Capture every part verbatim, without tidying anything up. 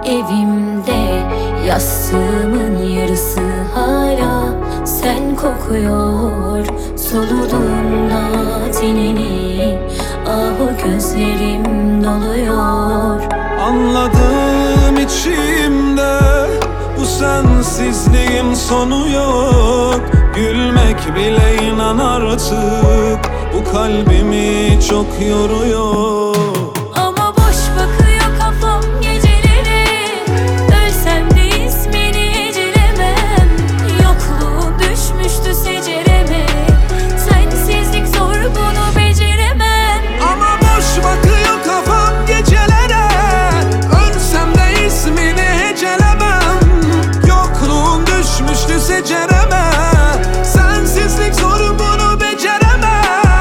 Evimde yastığımın yarısı hala sen kokuyor. Soluduğumda tenini, ah o gözlerim doluyor. Anladım içimde, bu sensizliğin sonu yok. Gülmek bile inan artık, bu kalbimi çok yoruyor. Ama boş bakıyor kafam gecelere, ölsem de ismini ecelemem. Yokluğun düşmüştü secereme, sensizlik zor bunu beceremem. Ama boş bakıyor kafam gecelere, ölsem de ismini hecelemem. Yokluğun düşmüştü secereme, sensizlik zor bunu beceremem.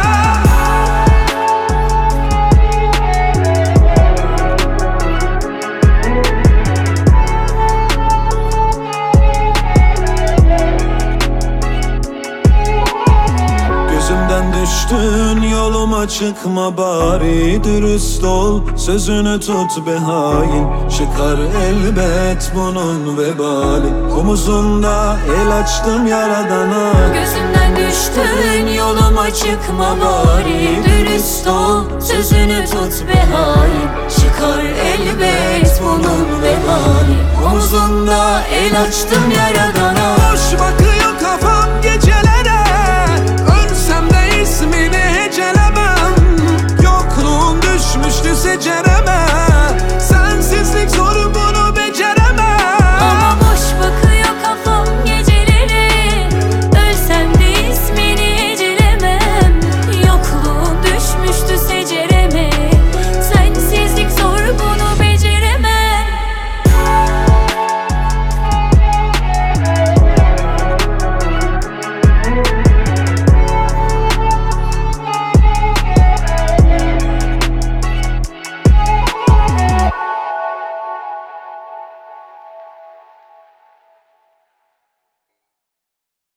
Gözümden düştün, yoluma çıkma bari. Dürüst ol, sözünü tut be hain. Çıkar elbet bunun vebali. Omuzunda el açtım yaradana. Gözümden düştün, yoluma çıkma bari. Dürüst ol, sözünü tut be hain. Çıkar elbet bunun vebali. Omuzunda el açtım yaradana.